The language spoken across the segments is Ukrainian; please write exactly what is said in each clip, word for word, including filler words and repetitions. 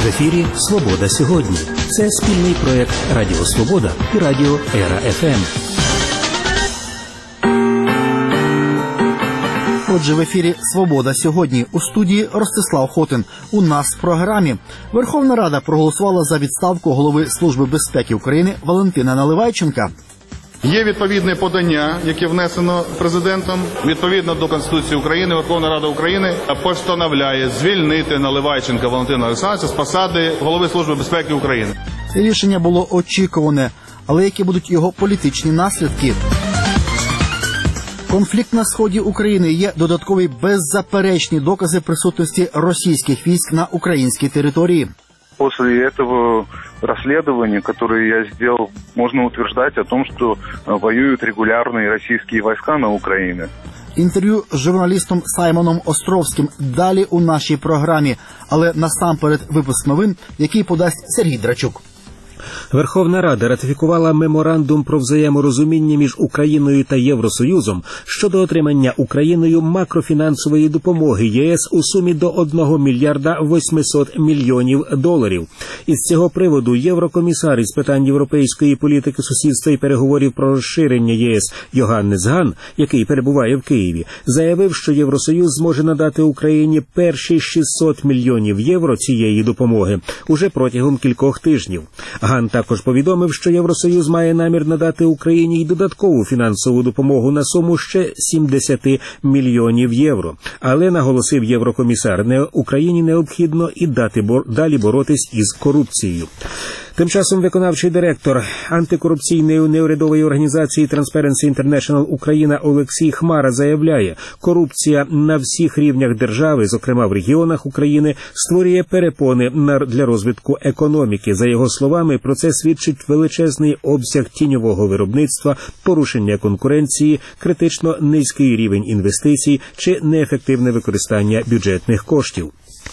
В ефірі «Свобода сьогодні». Це спільний проєкт Радіо Свобода і Радіо Ера-ФМ. Отже, в ефірі «Свобода сьогодні». У студії Ростислав Хотин. У нас в програмі. Верховна Рада проголосувала за відставку голови Служби безпеки України Валентина Наливайченка. Є відповідне подання, яке внесено президентом. Відповідно до Конституції України, Верховна Рада України постановляє звільнити Наливайченка Валентина Олександровича з посади голови Служби безпеки України. Рішення було очікуване, але які будуть його політичні наслідки? Конфлікт на сході України є додаткові беззаперечні докази присутності російських військ на українській території. После этого расследования, которое я сделал, можно утверждать о том, что воюют регулярные российские войска на Украине. Інтерв'ю з журналістом Саймоном Островським далі у нашій програмі, але насамперед випуск новин, який подасть Сергій Драчук. Верховна Рада ратифікувала меморандум про взаєморозуміння між Україною та Євросоюзом щодо отримання Україною макрофінансової допомоги ЄС у сумі до одного мільярда восьмисот мільйонів доларів. Із цього приводу єврокомісар із питань європейської політики, сусідства і переговорів про розширення ЄС Йоханнес Ганн, який перебуває в Києві, заявив, що Євросоюз зможе надати Україні перші шістсот мільйонів євро цієї допомоги уже протягом кількох тижнів. Ганн також повідомив, що Євросоюз має намір надати Україні й додаткову фінансову допомогу на суму ще сімдесят мільйонів євро. Але, наголосив єврокомісар, не Україні необхідно і дати бор... далі боротись із корупцією. Тим часом виконавчий директор антикорупційної неурядової організації Transparency International Україна Олексій Хмара заявляє, корупція на всіх рівнях держави, зокрема в регіонах України, створює перепони для розвитку економіки. За його словами, про це свідчить величезний обсяг тіньового виробництва, порушення конкуренції, критично низький рівень інвестицій чи неефективне використання бюджетних коштів.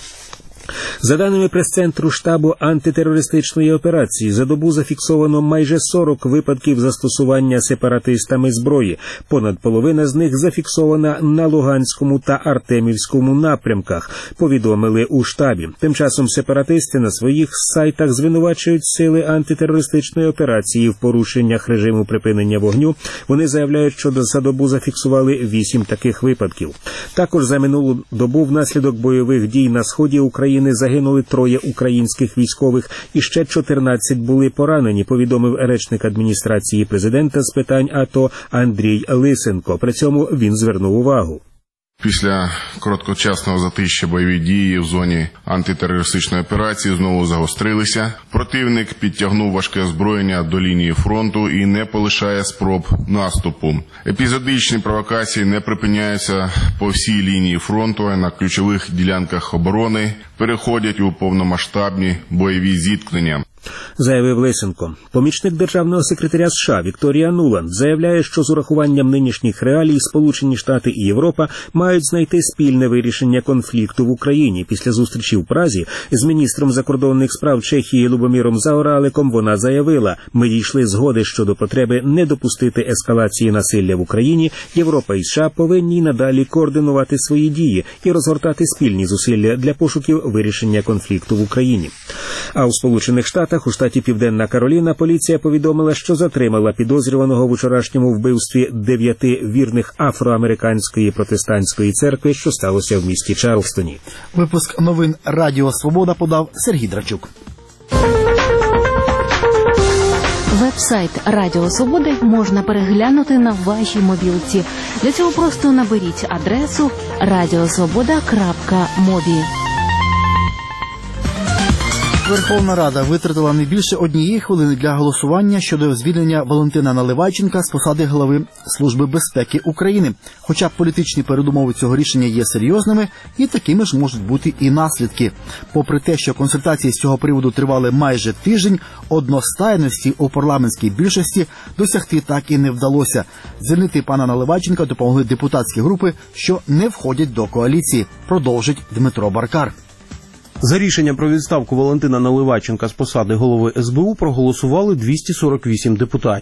За даними прес-центру штабу антитерористичної операції, за добу зафіксовано майже сорок випадків застосування сепаратистами зброї. Понад половина з них зафіксована на Луганському та Артемівському напрямках, повідомили у штабі. Тим часом сепаратисти на своїх сайтах звинувачують сили антитерористичної операції в порушеннях режиму припинення вогню. Вони заявляють, що за добу зафіксували вісім таких випадків. Також за минулу добу внаслідок бойових дій на сході України загинули троє українських військових і ще чотирнадцять були поранені, повідомив речник адміністрації президента з питань АТО Андрій Лисенко. При цьому він звернув увагу. Після короткочасного затища бойові дії в зоні антитерористичної операції знову загострилися. Противник підтягнув важке озброєння до лінії фронту і не полишає спроб наступу. Епізодичні провокації не припиняються по всій лінії фронту, а на ключових ділянках оборони переходять у повномасштабні бойові зіткнення, заявив Лисенко. Помічник державного секретаря США Вікторія Нуланд заявляє, що з урахуванням нинішніх реалій Сполучені Штати і Європа мають знайти спільне вирішення конфлікту в Україні. Після зустрічі в Празі з міністром закордонних справ Чехії Любоміром Заораликом вона заявила: «Ми дійшли згоди щодо потреби не допустити ескалації насилля в Україні. Європа і США повинні й надалі координувати свої дії і розгортати спільні зусилля для пошуків вирішення конфлікту в Україні». А у Сполучених Штатах, у штаті Південна Кароліна, поліція повідомила, що затримала підозрюваного в учорашньому вбивстві дев'яти вірних афроамериканської протестантської церкви, що сталося в місті Чарлстоні. Випуск новин Радіо Свобода подав Сергій Драчук. Веб-сайт Радіо Свободи можна переглянути на вашій мобілці. Для цього просто наберіть адресу радіосвобода крапка мобі. Верховна Рада витратила не більше однієї хвилини для голосування щодо звільнення Валентина Наливайченка з посади голови Служби безпеки України. Хоча політичні передумови цього рішення є серйозними, і такими ж можуть бути і наслідки. Попри те, що консультації з цього приводу тривали майже тиждень, одностайності у парламентській більшості досягти так і не вдалося. Звільнити пана Наливайченка допомогли депутатські групи, що не входять до коаліції, продовжить Дмитро Баркар. За рішенням про відставку Валентина Наливайченка з посади голови ес бе у проголосували двісті сорок вісім депутатів.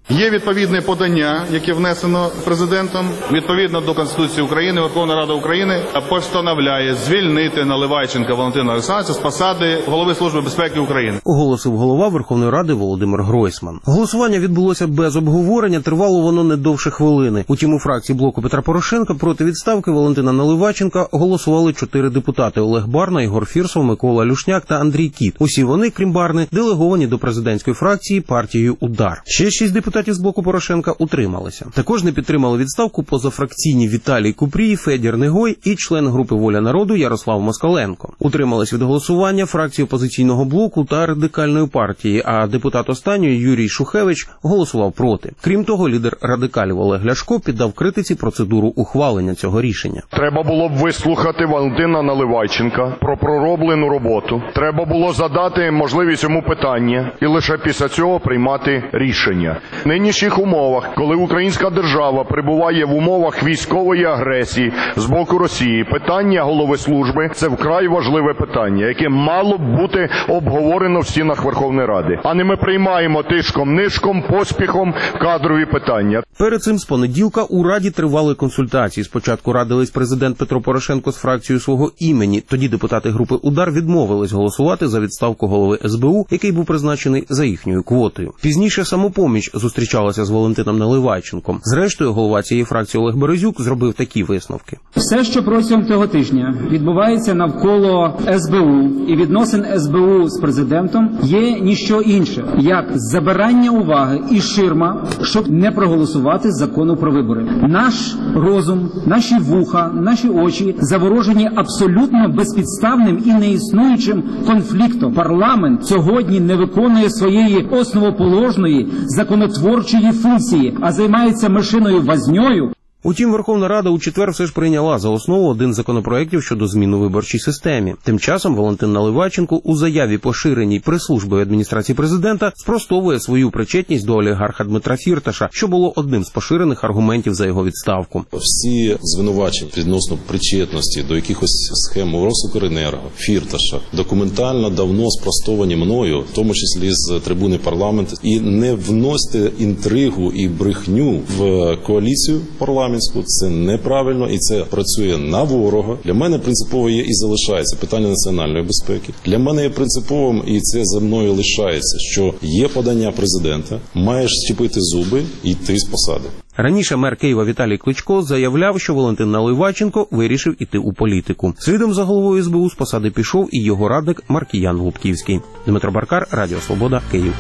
Є відповідне подання, яке внесено президентом. Відповідно до Конституції України, Верховна Рада України постановляє звільнити Наливайченка Валентина Олександровича з посади Голови Служби безпеки України. Оголосив голова Верховної Ради Володимир Гройсман. Голосування відбулося без обговорення, тривало воно не довше хвилини. Утім, у фракції блоку Петра Порошенка проти відставки Валентина Наливайченка голосували чотири депутати: Олег Барна, Ігор Фірсов, Микола Люшняк та Андрій Кіт. Усі вони, крім Барни, делеговані до президентської фракції партією «Удар». Ще шість депутатів з блоку Порошенка утрималися. Також не підтримали відставку позафракційні Віталій Купрій, Федір Негой і член групи «Воля народу» Ярослав Москаленко. Утримались від голосування фракції опозиційного блоку та радикальної партії, а депутат останньої Юрій Шухевич голосував проти. Крім того, лідер радикалів Олег Ляшко піддав критиці процедуру ухвалення цього рішення. Треба було б вислухати Валентина Наливайченка про пророблену роботу. Треба було задати можливість йому питання і лише після цього приймати рішення. В нинішніх умовах, коли українська держава перебуває в умовах військової агресії з боку Росії, питання голови служби – це вкрай важливе питання, яке мало б бути обговорено в стінах Верховної Ради. А не ми приймаємо тишком-нишком, поспіхом кадрові питання. Перед цим з понеділка у Раді тривали консультації. Спочатку радились президент Петро Порошенко з фракцією свого імені. Тоді депутати групи «Удар» відмовились голосувати за відставку голови ес бе у, який був призначений за їхньою квотою. Пізніше «Самопоміч» зустрічалася з Валентином Наливайченком. Зрештою, голова цієї фракції Олег Березюк зробив такі висновки. Все, що протягом цього тижня відбувається навколо ес бе у і відносин ес бе у з президентом, є ніщо інше, як забирання уваги і ширма, щоб не проголосувати закону про вибори. Наш розум, наші вуха, наші очі заворожені абсолютно безпідставним і неіснуючим конфліктом. Парламент сьогодні не виконує своєї основоположної законотворчої функції, а займається мишиною возньою. Утім, Верховна Рада у четвер все ж прийняла за основу один з законопроєктів щодо змін у виборчій системі. Тим часом Валентин Наливайченко у заяві, поширеній прес-службою адміністрації президента, спростовує свою причетність до олігарха Дмитра Фірташа, що було одним з поширених аргументів за його відставку. Всі звинувачення відносно причетності до якихось схем Росукренерго, Фірташа, документально давно спростовані мною, в тому числі з трибуни парламенту, і не вносьте інтригу і брехню в коаліцію парламенту. Це неправильно і це працює на ворога. Для мене принципово є і залишається питання національної безпеки. Для мене є принциповим, і це за мною лишається, що є подання президента, маєш щепити зуби і йти з посади. Раніше мер Києва Віталій Кличко заявляв, що Валентин Наливайченко вирішив іти у політику. Слідом за головою ес бе у з посади пішов і його радник Маркіян Лубківський. Дмитро Баркар, Радіо Свобода, Київ.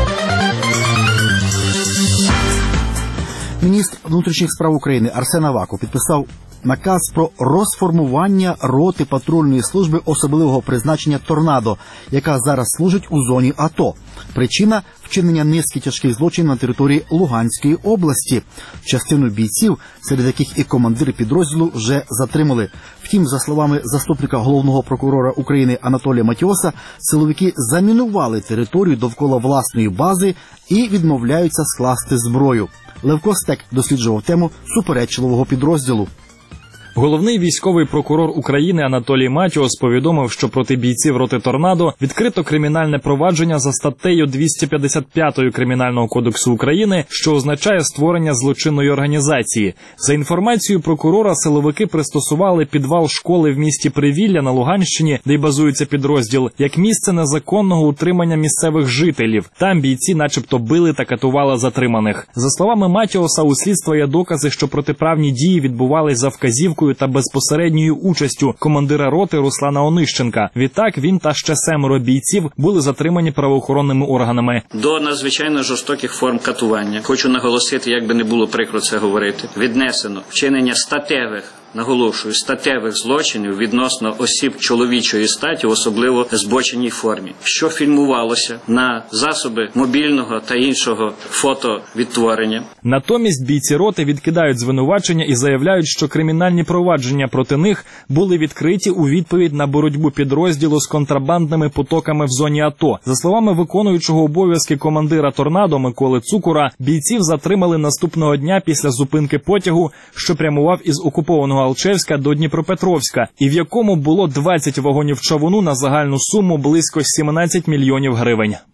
Міністр внутрішніх справ України Арсен Аваков підписав наказ про розформування роти патрульної служби особливого призначення «Торнадо», яка зараз служить у зоні АТО. Причина – вчинення низки тяжких злочинів на території Луганської області. Частину бійців, серед яких і командир підрозділу, вже затримали. Втім, за словами заступника головного прокурора України Анатолія Матіоса, силовики замінували територію довкола власної бази і відмовляються скласти зброю. Левко Стек досліджував тему суперечливого підрозділу. Головний військовий прокурор України Анатолій Матіос повідомив, що проти бійців роти «Торнадо» відкрито кримінальне провадження за статтею двісті п'ятдесят п'ять Кримінального кодексу України, що означає створення злочинної організації. За інформацією прокурора, силовики пристосували підвал школи в місті Привілля на Луганщині, де й базується підрозділ, як місце незаконного утримання місцевих жителів. Там бійці начебто били та катували затриманих. За словами Матіоса, у слідства є докази, що протиправні дії відбувались за вказівкою та безпосередньою участю командира роти Руслана Онищенка. Відтак він та ще семеро бійців були затримані правоохоронними органами. До надзвичайно жорстоких форм катування, хочу наголосити, як би не було прикро це говорити, віднесено вчинення статевих, наголошую, статевих злочинів відносно осіб чоловічої статі, особливо в збоченій формі, що фільмувалося на засоби мобільного та іншого фотовідтворення. Натомість бійці роти відкидають звинувачення і заявляють, що кримінальні провадження проти них були відкриті у відповідь на боротьбу підрозділу з контрабандними потоками в зоні АТО. За словами виконуючого обов'язки командира «Торнадо» Миколи Цукура, бійців затримали наступного дня після зупинки потягу, що прямував із окупованого Алчевська до Дніпропетровська, і в якому було двадцять вагонів човуну на загальну суму близько сімнадцять мільйонів гривень.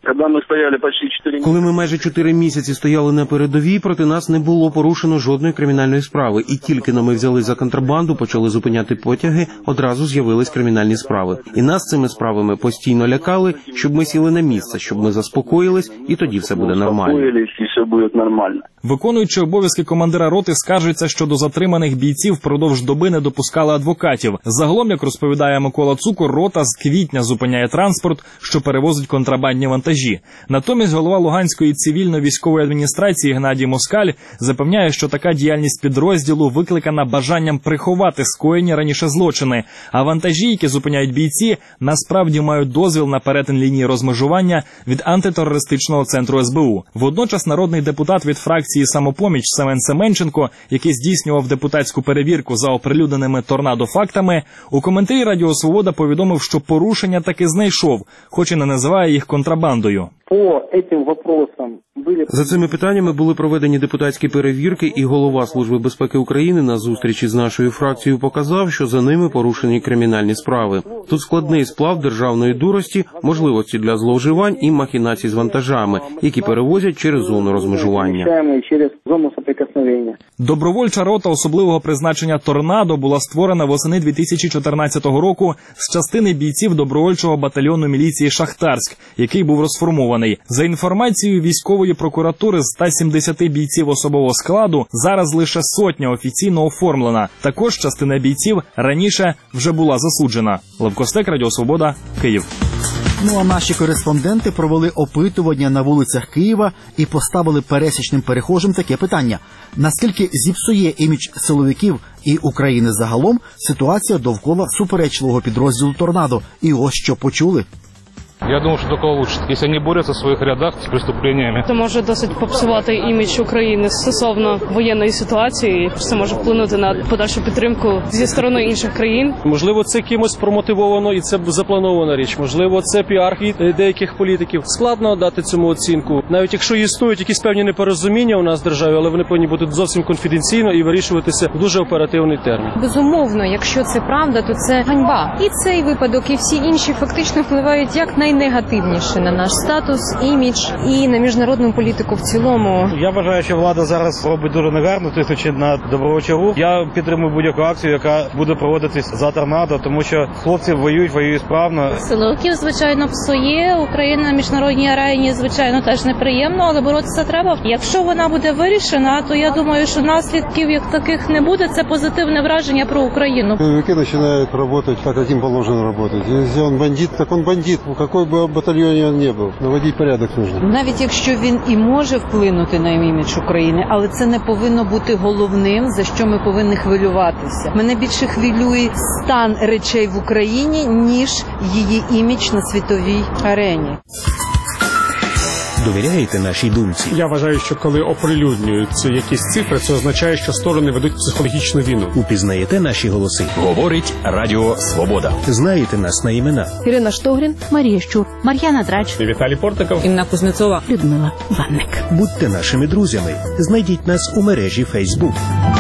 Коли ми майже чотири місяці стояли на передовій, проти нас не було порушено жодної кримінальної справи. І тільки но ми взяли за контрабанду, почали зупиняти потяги, одразу з'явились кримінальні справи. І нас цими справами постійно лякали, щоб ми сіли на місце, щоб ми заспокоїлись, і тоді все буде нормально. Виконуючи обов'язки командира роти, скаржиться, що до затриманих бійців впродовж доби не допускали адвокатів. Загалом, як розповідає Микола Цукор, рота з квітня зупиняє транспорт, що перевозить контрабандні вантажі. Натомість голова Луганської цивільно-військової адміністрації Геннадій Москаль запевняє, що така діяльність підрозділу викликана бажанням приховати скоєні раніше злочини, а вантажі, які зупиняють бійці, насправді мають дозвіл на перетин лінії розмежування від антитерористичного центру ес бе у. Водночас народний депутат від фракції «Самопоміч» Семен Семенченко, який здійснював депутатську перевірку за оприлюдненими торнадо-фактами, у коментарі Радіо Свобода повідомив, що порушення таки знайшов, хоч і не називає їх контрабандою. За цими питаннями були проведені депутатські перевірки, і голова Служби безпеки України на зустрічі з нашою фракцією показав, що за ними порушені кримінальні справи. Тут складний сплав державної дурості, можливості для зловживань і махінацій з вантажами, які перевозять через зону розмежування. Добровольча рота особливого призначення «Торнадо» була створена восени дві тисячі чотирнадцятого року з частини бійців добровольчого батальйону міліції «Шахтарськ», який був розформований. За інформацією військової прокуратури, з ста сімдесяти бійців особового складу зараз лише сотня офіційно оформлена. Також частина бійців раніше вже була засуджена. Левко Стек, Радіо Свобода, Київ. Ну а наші кореспонденти провели опитування на вулицях Києва і поставили пересічним перехожим таке питання. Наскільки зіпсує імідж силовиків і України загалом ситуація довкола суперечливого підрозділу «Торнадо»? І ось що почули. Я думаю, що тільки лучше, якщо вони борються в своїх рядах з преступленнями. Це може досить попсувати імідж України стосовно воєнної ситуації. Це може вплинути на подальшу підтримку зі сторони інших країн. Можливо, це кимось промотивовано і це запланована річ. Можливо, це піар від деяких політиків. Складно дати цьому оцінку. Навіть якщо існують якісь певні непорозуміння у нас в державі, але вони повинні бути зовсім конфіденційно і вирішуватися в дуже оперативний термін. Безумовно, якщо це правда, то це ганьба. І цей випадок, і всі інші фактично впливають як на найнегативніше на наш статус, імідж і на міжнародну політику в цілому. Я вважаю, що влада зараз робить дуже негарно, тиснучи на добровольчий рух. Я підтримую будь-яку акцію, яка буде проводитись за «Торнадо», тому що хлопці воюють, воюють справно. Силовиків, звичайно, псує. Україна на міжнародній арені, звичайно, теж неприємно, але боротися треба. Якщо вона буде вирішена, то я думаю, що наслідків як таких не буде. Це позитивне враження про Україну. Силовики починають працювати, як їм положено працювати. Якщо він бандит, так він бандит. Який би батальйоні він не був. Наводити порядок потрібно. Навіть якщо він і може вплинути на імідж України, але це не повинно бути головним, за що ми повинні хвилюватися. Мене більше хвилює стан речей в Україні, ніж її імідж на світовій арені. Довіряєте нашій думці? Я вважаю, що коли оприлюднюються якісь цифри, це означає, що сторони ведуть психологічну війну. Упізнаєте наші голоси? Говорить Радіо Свобода. Знаєте нас на імена? Ірина Штогрін, Марія Щур, Мар'яна Драч, Віталій Портиков, Інна Кузнецова, Людмила Ванник. Будьте нашими друзями. Знайдіть нас у мережі Фейсбук.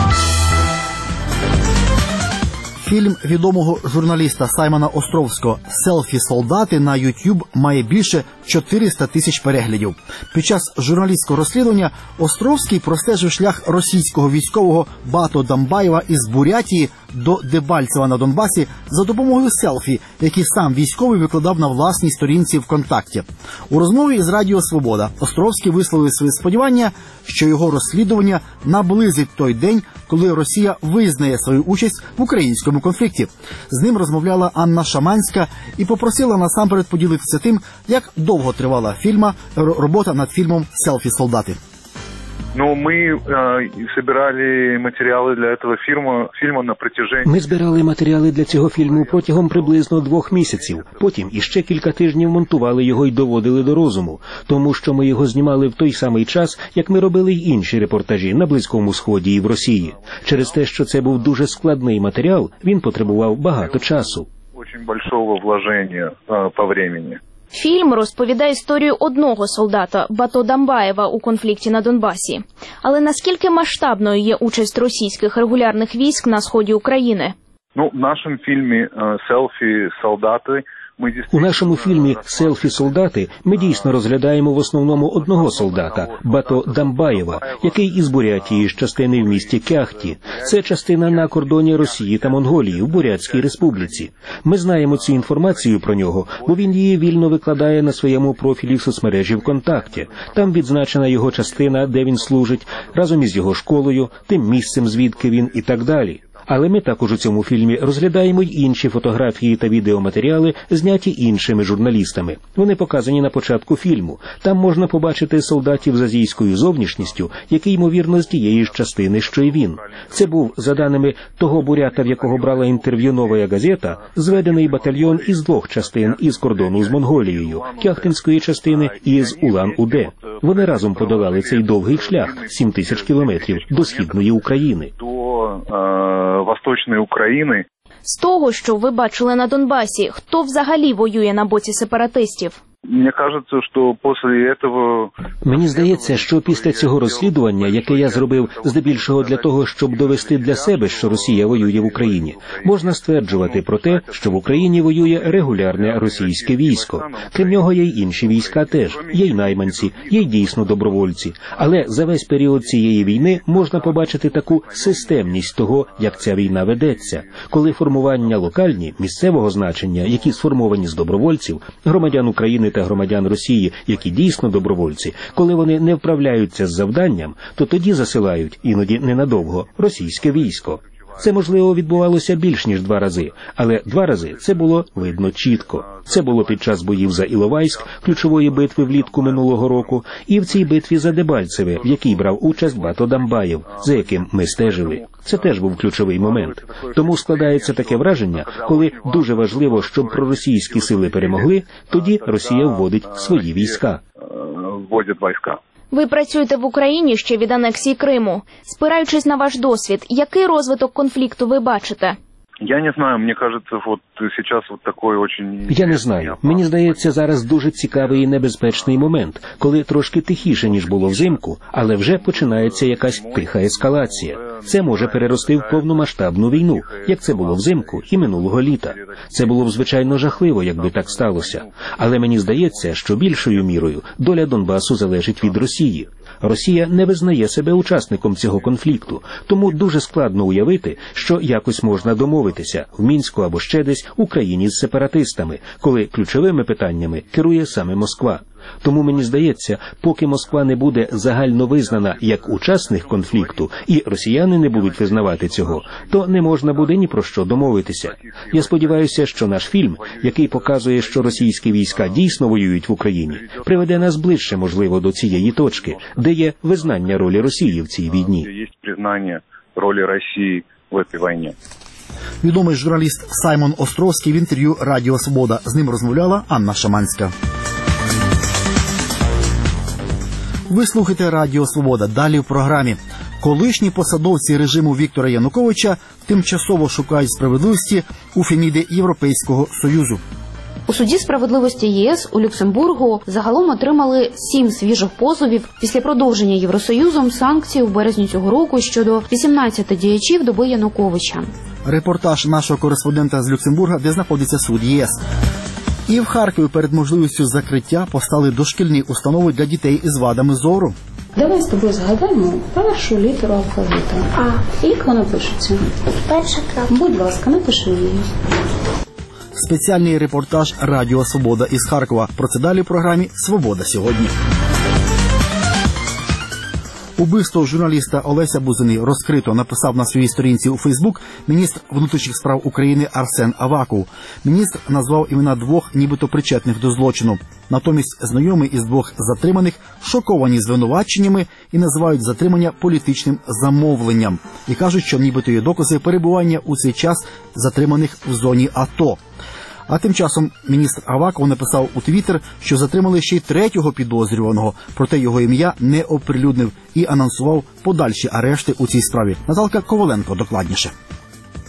Фільм відомого журналіста Саймона Островського «Селфі-солдати» на YouTube має більше чотириста тисяч переглядів. Під час журналістського розслідування Островський простежив шлях російського військового Бато Дамбаєва із Бурятії до Дебальцева на Донбасі за допомогою селфі, які сам військовий викладав на власній сторінці ВКонтакті. У розмові із Радіо Свобода Островський висловив свої сподівання, що його розслідування наблизить той день, коли Росія визнає свою участь в українському конфлікті. З ним розмовляла Анна Шаманська і попросила насамперед поділитися тим, як довго тривала фільма робота над фільмом «Селфі-солдати». Ну, мы э, собирали материалы для этого фильма, фильма на протяжении... Ми збирали матеріали для цього фільму протягом приблизно двох місяців. Потім іще кілька тижнів монтували його й доводили до розуму, тому що ми його знімали в той самий час, як ми робили й інші репортажі на Близькому Сході і в Росії. Через те, що це був дуже складний матеріал, він потребував багато часу. Очень большого вложення э, по времени. Фільм розповідає історію одного солдата, Бато Дамбаєва, у конфлікті на Донбасі. Але наскільки масштабною є участь російських регулярних військ на сході України? Ну, в нашем фильме «Селфи-солдаты» мы У нашому фільмі «Селфі-солдати» ми дійсно розглядаємо в основному одного солдата – Бато Дамбаєва, який із Бурятії, з частини в місті Кяхті. Це частина на кордоні Росії та Монголії в Бурятській республіці. Ми знаємо цю інформацію про нього, бо він її вільно викладає на своєму профілі в соцмережі ВКонтакті. Там відзначена його частина, де він служить, разом із його школою, тим місцем, звідки він і так далі. Але ми також у цьому фільмі розглядаємо й інші фотографії та відеоматеріали, зняті іншими журналістами. Вони показані на початку фільму. Там можна побачити солдатів з азійською зовнішністю, які, ймовірно, з тієї ж частини, що й він. Це був, за даними того бурята, в якого брала інтерв'ю «Новая газета», зведений батальйон із двох частин із кордону з Монголією, Кяхтинської частини і з Улан-Уде. Вони разом подолали цей довгий шлях – сім тисяч кілометрів до східної України. Восточної України. З того, що ви бачили на Донбасі, хто взагалі воює на боці сепаратистів? Мені кажеться, що після цього... Мені здається, що після цього розслідування, яке я зробив здебільшого для того, щоб довести для себе, що Росія воює в Україні, можна стверджувати про те, що в Україні воює регулярне російське військо. Крім нього є й інші війська теж, є й найманці, є й дійсно добровольці. Але за весь період цієї війни можна побачити таку системність того, як ця війна ведеться, коли формування локальні, місцевого значення, які сформовані з добровольців, громадян України та громадян Росії, які дійсно добровольці, коли вони не вправляються з завданням, то тоді засилають, іноді ненадовго, російське військо. Це, можливо, відбувалося більш ніж два рази, але два рази це було видно чітко. Це було під час боїв за Іловайськ, ключової битви влітку минулого року, і в цій битві за Дебальцеве, в якій брав участь Бато Дамбаєв, за яким ми стежили. Це теж був ключовий момент. Тому складається таке враження, коли дуже важливо, щоб проросійські сили перемогли, тоді Росія вводить свої війська. Вводять війська. Ви працюєте в Україні ще від анексії Криму. Спираючись на ваш досвід, який розвиток конфлікту ви бачите? Я не знаю, мені кажеться, от зараз от такий очень... Я не знаю. Мені здається, зараз дуже цікавий і небезпечний момент, коли трошки тихіше, ніж було взимку, але вже починається якась тиха ескалація. Це може перерости в повномасштабну війну, як це було взимку і минулого літа. Це було б, звичайно, жахливо, якби так сталося. Але мені здається, що більшою мірою доля Донбасу залежить від Росії. Росія не визнає себе учасником цього конфлікту, тому дуже складно уявити, що якось можна домовитися в Мінську або ще десь Україні з сепаратистами, коли ключовими питаннями керує саме Москва. Тому мені здається, поки Москва не буде загально визнана як учасник конфлікту, і росіяни не будуть визнавати цього, то не можна буде ні про що домовитися. Я сподіваюся, що наш фільм, який показує, що російські війська дійсно воюють в Україні, приведе нас ближче, можливо, до цієї точки, де є визнання ролі Росії в цій війні. Є визнання ролі Росії в цій війні. Відомий журналіст Саймон Островський в інтерв'ю «Радіо Свобода». З ним розмовляла Анна Шаманська. Ви слухаєте «Радіо Свобода». Далі в програмі. Колишні посадовці режиму Віктора Януковича тимчасово шукають справедливості у Феміди Європейського Союзу. У суді справедливості ЄС у Люксембургу загалом отримали сім свіжих позовів після продовження Євросоюзом санкцій у березні цього року щодо вісімнадцяти діячів доби Януковича. Репортаж нашого кореспондента з Люксембурга, де знаходиться суд ЄС. І в Харкові перед можливістю закриття постали дошкільні установи для дітей із вадами зору. Давай з тобою згадаємо першу літеру алфавіту. А як вона пишеться? Перша крапка. Будь ласка, напиши її. Спеціальний репортаж «Радіо Свобода» із Харкова. Про це далі в програмі «Свобода сьогодні». Убивство журналіста Олеся Бузини розкрито, написав на своїй сторінці у Фейсбук міністр внутрішніх справ України Арсен Аваков. Міністр назвав імена двох нібито причетних до злочину. Натомість знайомі із двох затриманих шоковані звинуваченнями і називають затримання політичним замовленням. І кажуть, що нібито є докази перебування у цей час затриманих в зоні АТО. А тим часом міністр Аваков написав у Твіттер, що затримали ще й третього підозрюваного, проте його ім'я не оприлюднив і анонсував подальші арешти у цій справі. Наталка Коваленко докладніше.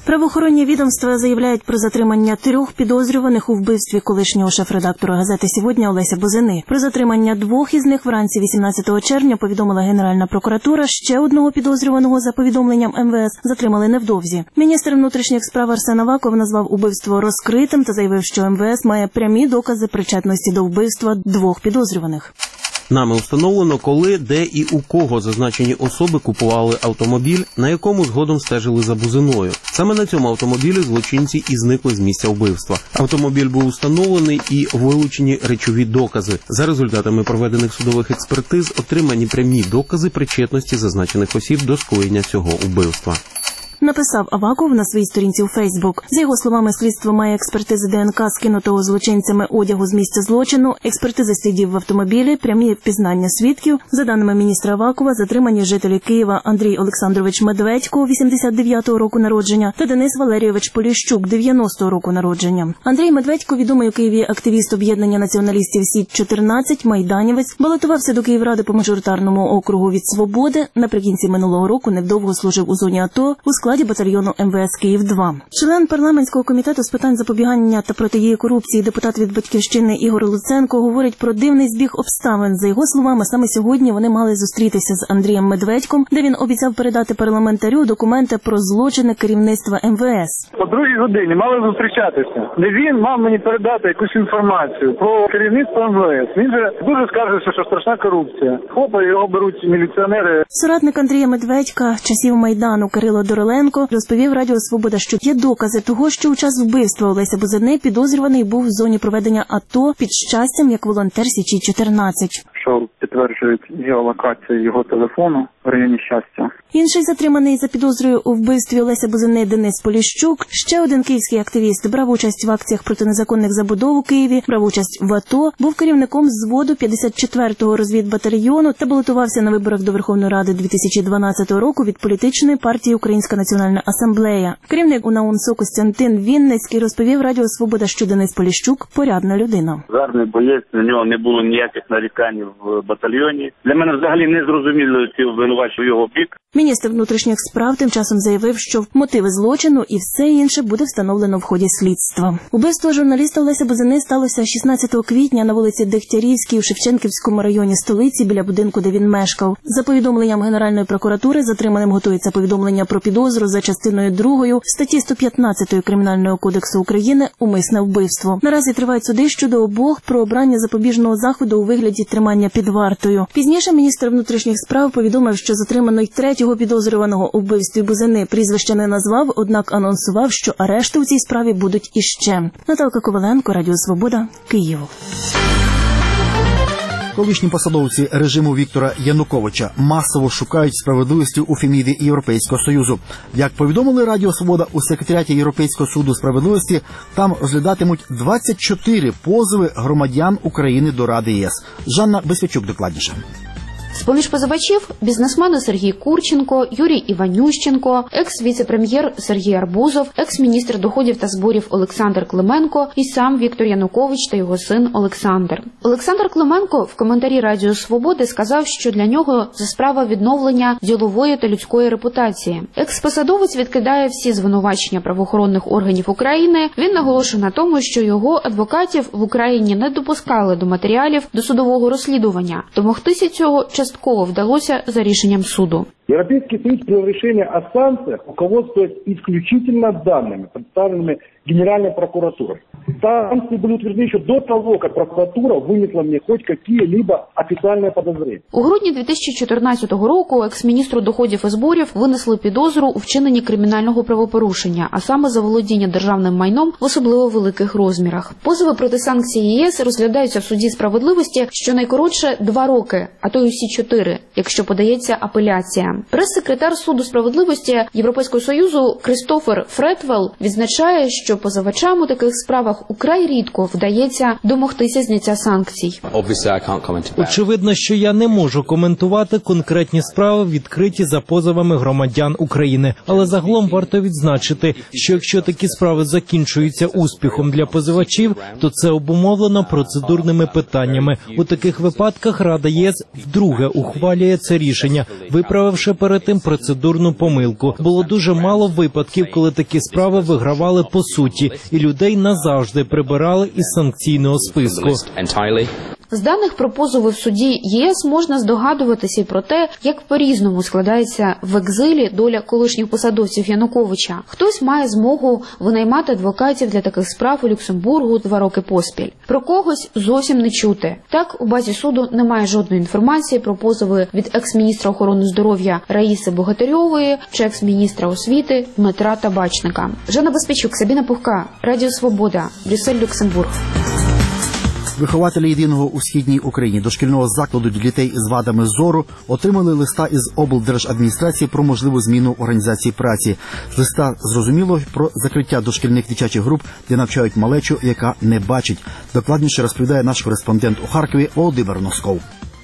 Правоохоронні відомства заявляють про затримання трьох підозрюваних у вбивстві колишнього шеф-редактора газети «Сьогодні» Олеся Бузини. Про затримання двох із них вранці вісімнадцятого червня повідомила Генеральна прокуратура. Ще одного підозрюваного за повідомленням ем ве ес затримали невдовзі. Міністр внутрішніх справ Арсен Аваков назвав убивство розкритим та заявив, що ем ве ес має прямі докази причетності до вбивства двох підозрюваних. Нами встановлено, коли, де і у кого зазначені особи купували автомобіль, на якому згодом стежили за Бузиною. Саме на цьому автомобілі злочинці і зникли з місця вбивства. Автомобіль був встановлений і вилучені речові докази. За результатами проведених судових експертиз отримані прямі докази причетності зазначених осіб до скоєння цього вбивства. Написав Аваков на своїй сторінці у Фейсбук. За його словами, слідство має експертизи де ен ка скинутого злочинцями одягу з місця злочину, експертизи слідів в автомобілі, прямі впізнання свідків. За даними міністра Авакова, затримані жителі Києва Андрій Олександрович Медведько, вісімдесят дев'ятого року народження, та Денис Валерійович Поліщук, дев'яностого року народження. Андрій Медведько, відомий у Києві активіст об'єднання націоналістів Січ чотирнадцять, майданівець, балотувався до Київради по мажоритарному округу від «Свободи». Наприкінці минулого року невдовго служив у зоні АТО у складі батальйону ем ве ес Київ-два. Член парламентського комітету з питань запобігання та протидії корупції, депутат від «Батьківщини» Ігор Луценко говорить про дивний збіг обставин. За його словами, саме сьогодні вони мали зустрітися з Андрієм Медведьком, де він обіцяв передати парламентарю документи про злочини керівництва ем ве ес. О другій годині мали зустрічатися. Не він мав мені передати якусь інформацію про керівництво ем ве ес. Він же дуже скаржився, що страшна корупція. Хопа, його беруть міліціонери. Соратник Андрія Медведька часів Майдану Кирило Дороленко розповів Радіо Свобода, що є докази того, що у час вбивства Олеся Бузини підозрюваний був в зоні проведення АТО під Щастям як волонтер Січі чотирнадцять. Що підтверджують геолокацію його телефону в районі Щастя. Інший затриманий за підозрою у вбивстві Олеся Бузини Денис Поліщук, ще один київський активіст, брав участь в акціях проти незаконних забудов у Києві, брав участь в АТО, був керівником взводу п'ятдесят четвертого розвідбатальйону та балотувався на виборах до Верховної Ради дві тисячі дванадцятого року від політичної партії Українська національна асамблея. Керівник УНАУНСО Костянтин Вінницький розповів Радіо Свобода, що Денис Поліщук – порядна людина. Гарний боєць, на нього не було ніяких нарікань в батальйоні. Для мене взагалі не зрозуміло ці обвинувачення в його бік. Міністр внутрішніх справ тим часом заявив, що мотиви злочину і все інше буде встановлено в ході слідства. Убивство журналіста Олеся Бузини сталося шістнадцятого квітня на вулиці Дегтярівській у Шевченківському районі столиці біля будинку, де він мешкав. За повідомленням Генеральної прокуратури, затриманим готується повідомлення про підозру за частиною другою статті сто п'ятнадцять Кримінального кодексу України «Умисне вбивство». Наразі тривають суди щодо обох про обрання запобіжного заходу у вигляді тримання під вартою. Пізніше міністр внутрішніх справ повідомив, що затриманий третього підозрюваного у вбивстві Бузини прізвище не назвав, однак анонсував, що арешти у цій справі будуть іще. Наталка Коваленко, Радіо Свобода, Київ. Колишні посадовці режиму Віктора Януковича масово шукають справедливості у Феміді Європейського Союзу. Як повідомили Радіо Свобода, у секретаріаті Європейського суду справедливості там розглядатимуть двадцять чотири позови громадян України до Ради ЄС. Жанна Бесвячук докладніше. З-поміж позивачів – бізнесмени Сергій Курченко, Юрій Іванющенко, екс-віце-прем'єр Сергій Арбузов, екс-міністр доходів та зборів Олександр Клименко і сам Віктор Янукович та його син Олександр. Олександр Клименко в коментарі Радіо Свободи сказав, що для нього це справа відновлення ділової та людської репутації. Екс-посадовець відкидає всі звинувачення правоохоронних органів України. Він наголошує на тому, що його адвокатів в Україні не допускали до матеріалів досудового розслідування. Домогтися цього частково вдалося за рішенням суду. Европейский Союз при решении о санкциях руководствуется исключительно данными, представленными Генеральной прокуратурой. Санкции были утверждены еще до того, как прокуратура вынесла мне хоть какие-либо официальные подозрения. У грудні дві тисячі чотирнадцятого року екс-міністру доходів і зборів винесли підозру у вчиненні кримінального правопорушення, а саме за володіння державним майном в особливо великих розмірах. Позови проти санкцій ЄС розглядаються в суді справедливості щонайкоротше два роки, а то й усі чотири, якщо подається апеляція. Прес-секретар суду справедливості Європейського Союзу Крістофер Фретвелл відзначає, що що позивачам у таких справах украй рідко вдається домогтися зняття санкцій. Очевидно, що я не можу коментувати конкретні справи, відкриті за позовами громадян України. Але загалом варто відзначити, що якщо такі справи закінчуються успіхом для позивачів, то це обумовлено процедурними питаннями. У таких випадках Рада ЄС вдруге ухвалює це рішення, виправивши перед тим процедурну помилку. Було дуже мало випадків, коли такі справи вигравали по суті, і людей назавжди прибирали із санкційного списку. З даних про позови в суді ЄС можна здогадуватися й про те, як по-різному складається в екзилі доля колишніх посадовців Януковича. Хтось має змогу винаймати адвокатів для таких справ у Люксембургу два роки поспіль. Про когось зовсім не чути. Так, у базі суду немає жодної інформації про позови від екс-міністра охорони здоров'я Раїси Богатирьової чи екс-міністра освіти Дмитра Табачника. Жанна Безпечук, Сабіна Пухка, Радіо Свобода, Брюссель, Люксембург. Вихователі єдиного у східній Україні дошкільного закладу для дітей з вадами зору отримали листа із облдержадміністрації про можливу зміну організації праці. З листа зрозуміло про закриття дошкільних дитячих груп, де навчають малечу, яка не бачить. Докладніше розповідає наш кореспондент у Харкові Володимир Носков.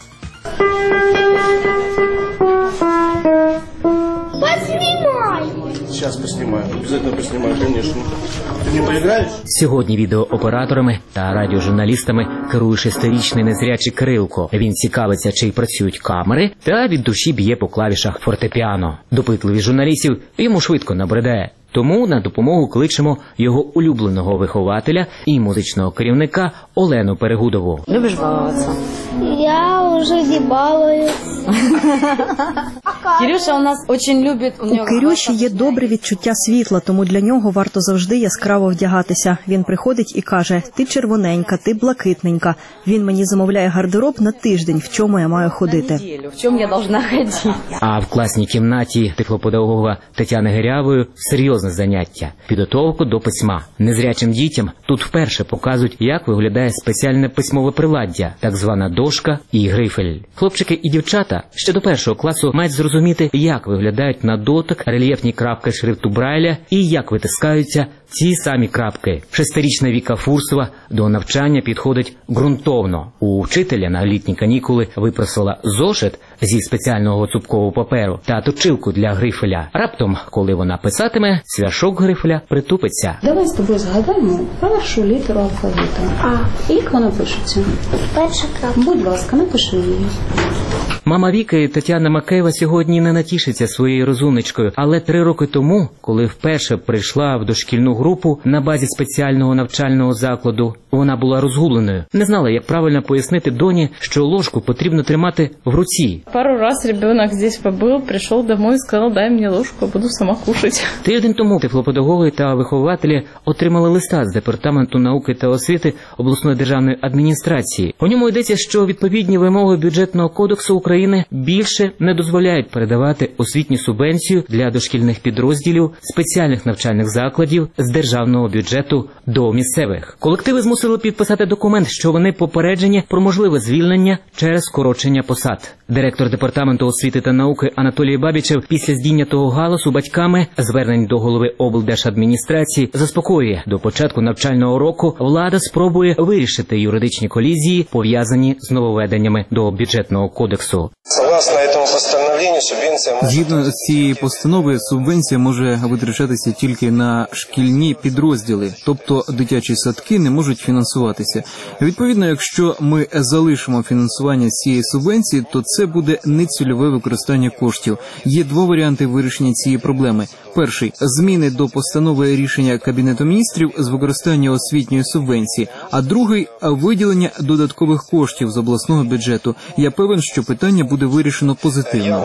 Сейчас поснимаю, обязательно поснимаю, конечно. Ты не поиграешь? Сьогодні відеооператорами та радіожурналістами керує шестирічний незрячий Кирилко. Він цікавиться, чи працюють камери, та від душі б'є по клавішах фортепіано. Допитливість журналістів йому швидко набридає. Тому на допомогу кличемо його улюбленого вихователя і музичного керівника Олену Перегудову. Любиш балуватися? Я вже не балуюсь. Кирюша у нас дуже любить. У Кирюші є добре відчуття світла, тому для нього варто завжди яскраво вдягатися. Він приходить і каже: ти червоненька, ти блакитненька. Він мені замовляє гардероб на тиждень, в чому я маю ходити. В чому я повинна ходити. А в класній кімнаті тифлопедагога Тетяни Гирявої серйозне заняття – підготовку до письма. Незрячим дітям тут вперше показують, як виглядає спеціальне письмове приладдя, так звана дошка і грифель. Хлопчики і дівчата ще до першого класу мають зрозуміти, як виглядають на дотик рельєфні крапки шрифту Брайля і як витискаються ці самі крапки. Шестирічна Віка Фурсова до навчання підходить ґрунтовно. У вчителя на літні канікули випросила зошит зі спеціального цупкового паперу та точилку для грифеля. Раптом, коли вона писатиме, цвяшок грифеля притупиться. Давай з тобою згадаємо першу літеру алфавіту. А. Як вона пишеться? Перша крапка. Будь ласка, напиши її. Мама Віки, Тетяна Макеєва, сьогодні не натішиться своєю розумничкою, але три роки тому, коли вперше прийшла в дошкільну групу на базі спеціального навчального закладу, вона була розгубленою. Не знала, як правильно пояснити доні, що ложку потрібно тримати в руці. Пару раз ребенок здесь побыл, пришел домой и сказал: дай мне ложку, буду сама кушать. Тиждень тому тифлопедагоги та вихователі отримали листа з Департаменту науки та освіти обласної державної адміністрації. У ньому йдеться, що відповідні вимоги бюджетного кодексу України більше не дозволяють передавати освітню субвенцію для дошкільних підрозділів спеціальних навчальних закладів з державного бюджету до місцевих. Колективи змусили підписати документ, що вони попереджені про можливе звільнення через скорочення посад. Директор Департаменту освіти та науки Анатолій Бабічев після здійнятого галасу батьками звернень до голови облдержадміністрації заспокоює: до початку навчального року влада спробує вирішити юридичні колізії, пов'язані з нововведеннями до бюджетного кодексу. Згідно з цією постановою, субвенція може витрачатися тільки на шкільні підрозділи, тобто дитячі садки не можуть фінансуватися. Відповідно, якщо ми залишимо фінансування цієї субвенції, то це буде нецільове використання коштів. Є два варіанти вирішення цієї проблеми. Перший – зміни до постанови рішення Кабінету міністрів з використання освітньої субвенції, а другий – виділення додаткових коштів з обласного бюджету. Я певен, що питання буде вирішено позитивно.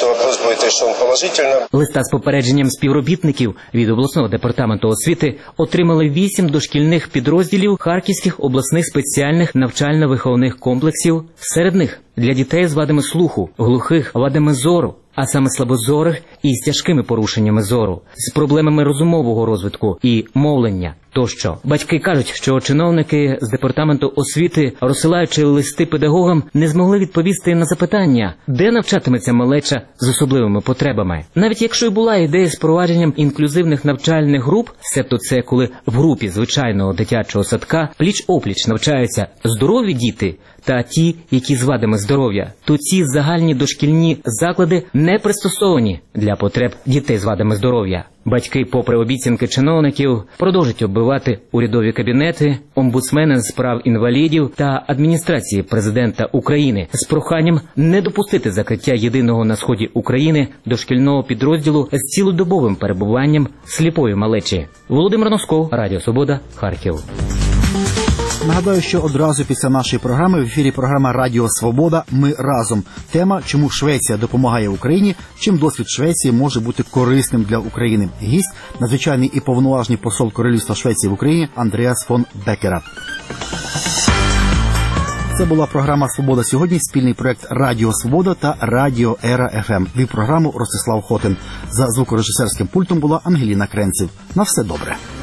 Листа з попередженням співробітників від обласного департаменту освіти отримали вісім дошкільних підрозділів Харківських обласних спеціальних навчально-виховних комплексів. Серед них для дітей з вадами слуху, глухих, вадами зору, а саме слабозорих і з тяжкими порушеннями зору, з проблемами розумового розвитку і мовлення. тощо. Батьки кажуть, що чиновники з департаменту освіти, розсилаючи листи педагогам, не змогли відповісти на запитання, де навчатиметься малеча з особливими потребами. Навіть якщо й була ідея з провадженням інклюзивних навчальних груп, себто це коли в групі звичайного дитячого садка пліч-опліч навчаються здорові діти та ті, які з вадами здоров'я, то ці загальні дошкільні заклади не пристосовані для потреб дітей з вадами здоров'я. Батьки, попри обіцянки чиновників, продовжують оббивати урядові кабінети, омбудсмени з прав інвалідів та адміністрації президента України з проханням не допустити закриття єдиного на сході України дошкільного підрозділу з цілодобовим перебуванням сліпої малечі. Володимир Носков, Радіо Свобода, Харків. Нагадаю, що одразу після нашої програми в ефірі програма «Радіо Свобода. Ми разом». Тема «Чому Швеція допомагає Україні? Чим досвід Швеції може бути корисним для України?» Гість – надзвичайний і повноважний посол Королівства Швеції в Україні Андреас фон Беккера. Це була програма «Свобода сьогодні», спільний проект «Радіо Свобода» та «Радіо Ера еф ем». Вів програму Ростислав Хотин. За звукорежисерським пультом була Ангеліна Кренців. На все добре.